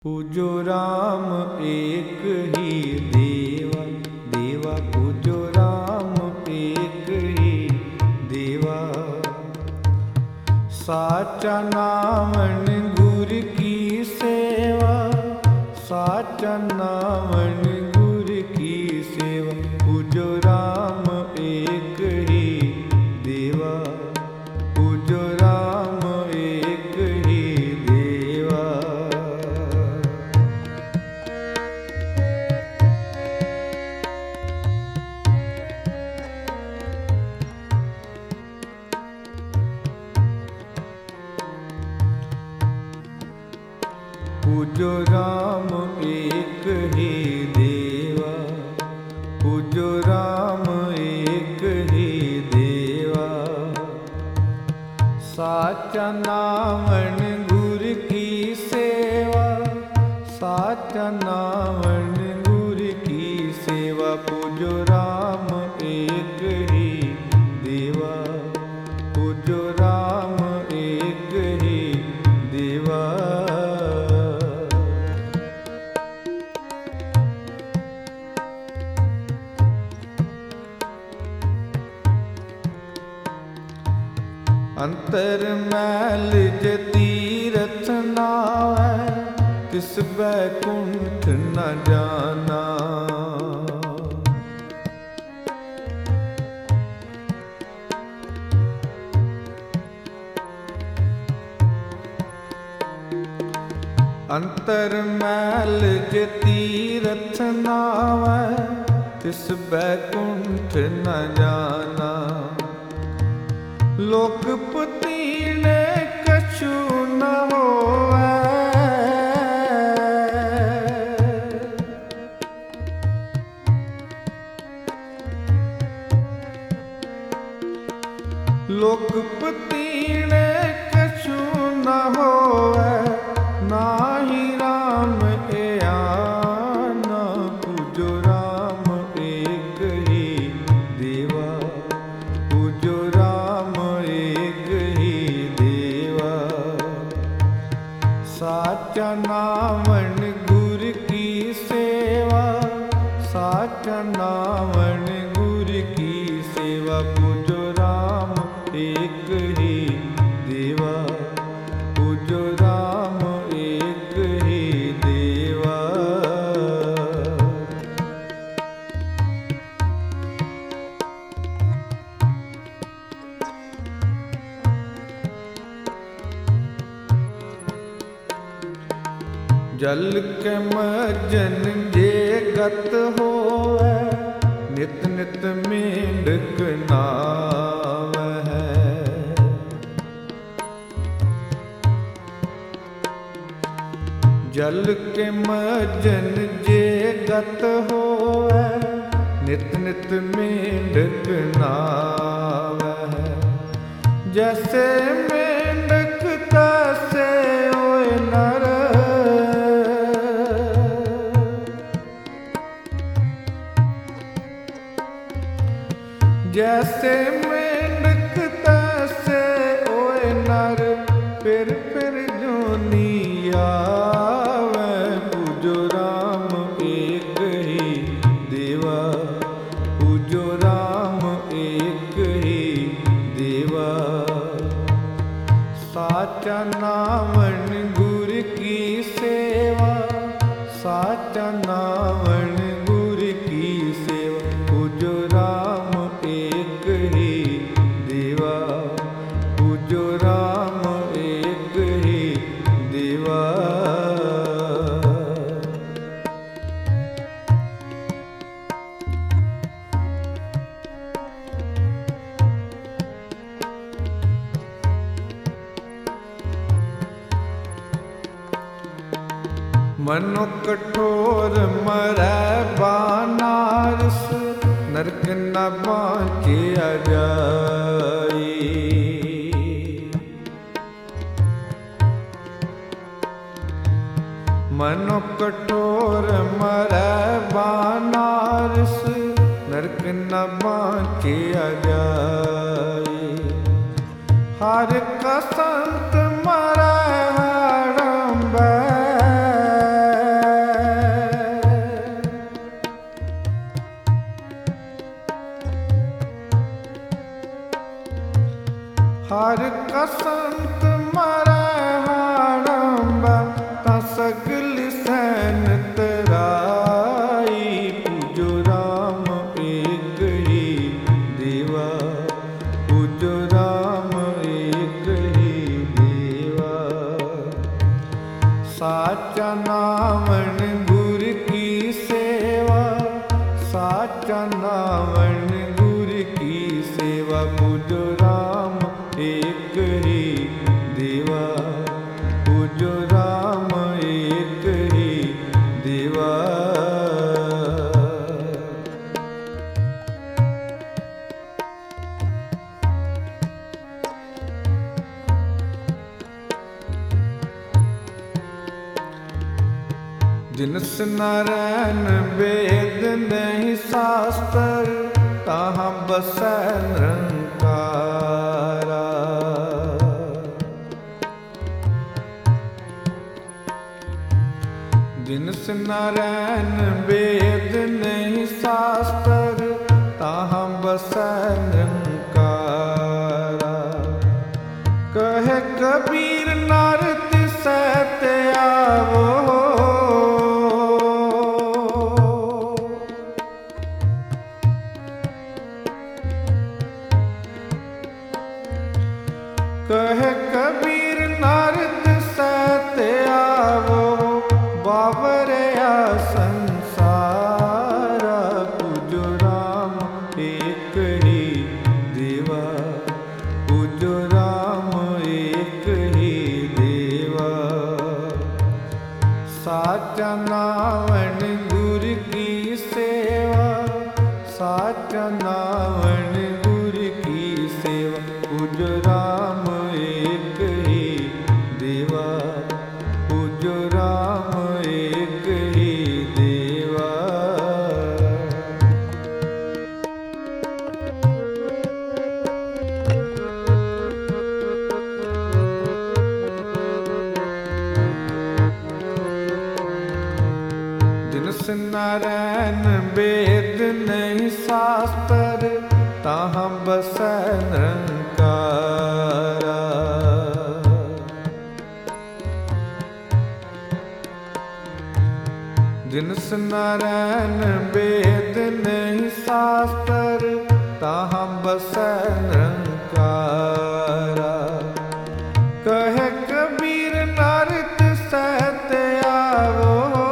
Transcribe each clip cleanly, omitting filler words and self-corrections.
पूजो राम एक ही देवा, देवा पूजो राम एक ही देवा। साचा नामन गुर की सेवा, साचा नामन गुर की सेवा। पूजो राम एक ही देवा, पूजो राम एक ही देवा। पूजो राम एक ही देवा, पूजो राम एक ही देवा। साचा नामन गुर की सेवा, साचा नामन गुर की सेवा। पूजो राम एक ही देवा, पूजो राम एक ही देवा। अंतर मैल जे तीरथ नावै, तिस बैकुंठ न जाना। अंतर मैल जे तीरथ नावै, तिस बैकुंठ न जाना। लोकपति ने कछु न होवै, लोकपति ने कछु न होवै। नाहि राम एआना, पूजो राम एक ही देवा, पूजो राम एक ही देवा। साचा नामन गुर की सेवा, साचा नामन गुर की सेवा। पूजो राम एक ही देवा, पूजो राम एक ही देवा। जल के मजन जे गत होवै, नित नित मेंढक नावै। जल के मजन जे गत होवै, नित नित मेंढक नावै। जैसे मेंढक तैसे होए नर, जैसे मेंढक तैसे होए नर। फिर जोनी आवै, पूजो राम एक ही देवा, पूजो राम एक ही देवा। साचा नामन गुर की सेवा, साचा नामन गुर की सेवा। पूजो राम एक ही देवा, पूजो राम एक ही देवा। मनो कठोर मरै बानारस, नरक न बाँचिया जाई। मनो कठोर मरै बानारस, नरक न बाँचिया जाई। हर का संत मरै हड़म्बै, साचा नावण गुर की सेवा, साचा नावण गुर की सेवा। पूजो राम एक ही देवा, पूजो राम एक ही देवा। जिनस नारायण वेद नहीं शास्त्र, ताहाँ बसै निरंकारा। जिनस नारायण वेद नहीं शास्त्र, ताहाँ बसै निरंकारा। कहे कबीर नार तिसै ते आवो, कहे कबीर नारद सहते आवो। बावरया संसारा, पूजो राम एक ही देवा, पूजो राम एक ही देवा। साचा नावण गुर की सेवा, साचा नावण गुर की सेवा। पूजो राम एक ही देवा, पूजो राम एक ही देवा। जिनस नारायण वेद नहीं शास्त्र, ताहाँ बसै निरंकारा। जिनस नारायण वेद नहीं शास्त्र, ताहाँ बसै निरंकारा। कहे कबीर नारद सहते आवो,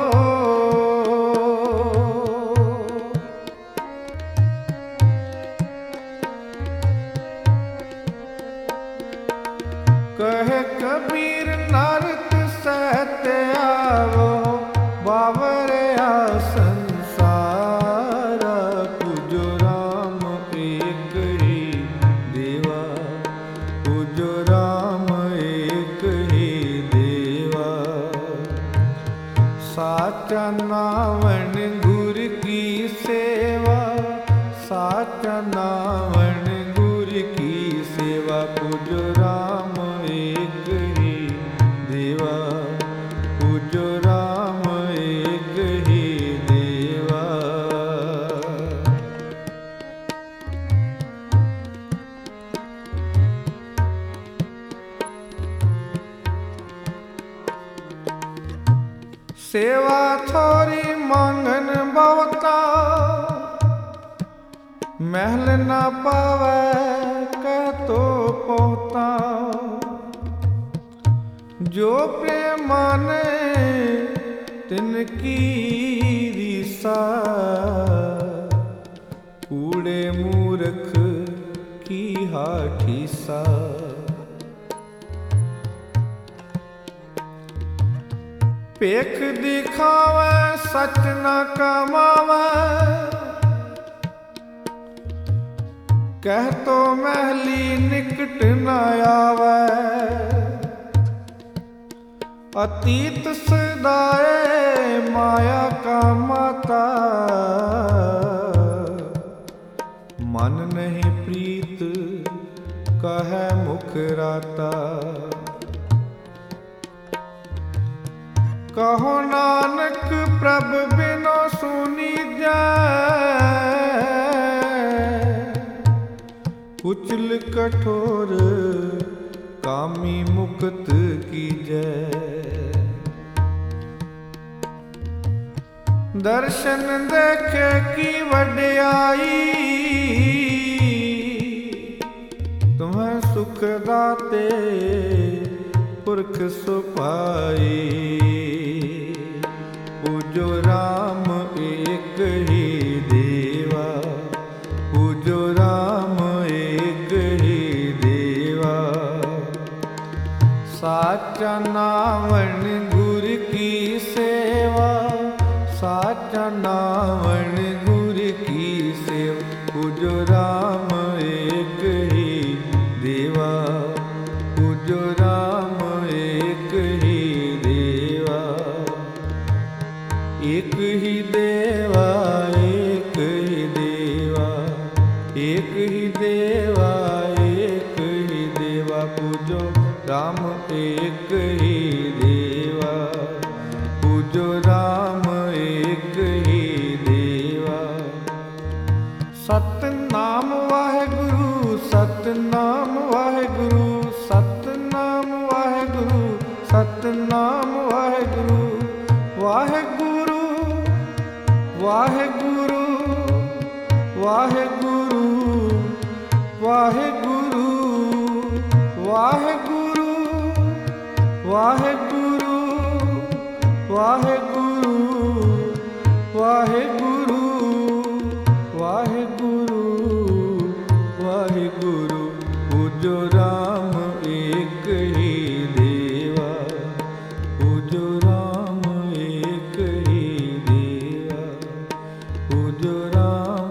कहे कबीर नारद सहते आवो। बावरया संसारा, पूजो राम एक ही देवा, पूजो राम एक ही देवा। साचा नावण गुर की सेवा, साचा नावण गुर की सेवा। पूजो राम एक ही देवा, पूजो राम एक ही देवा। सेवा थोरी मांगन बहुता, महल ना पावै कह तो पोता। जो प्रेमाने तिनकी रीसा, कूड़े मूर्ख की हाठीसा। पेख दिखावे सच न कमावे, कह तो महली निकट न आवे। अतीत सदाए माया का माता, मन नहीं प्रीत कहे मुख राता। कहो नानक प्रभ बिनो सुनी जाए, कुचल कठोर कामी मुक्त की जय। दर्शन देखे की वड्याई, तुम्हें सुख दाते पुरख सुपाई। जनावन गुर की सेव। पूजो राम एक ही देवा, पूजो राम एक ही देवा। एक ही देवा, एक ही देवा, एक ही देवा, एक ही देवा। पूजो राम एक ही देवा, पूजो राम एक ही देवा। सतनाम वाहेगुरु, सतनाम वाहेगुरु, सतनाम वाहेगुरु, सतनाम वाहेगुरु। वाहेगुरु वाहेगुरु वाहेगुरु वाहेगुरु वाहेगुरु वाहेगुरु वाहेगुरु वाहेगुरु वाहेगुरु वाहेगुरु। पूजो राम एक ही देवा, पूजो राम एक ही देवा, पूजो राम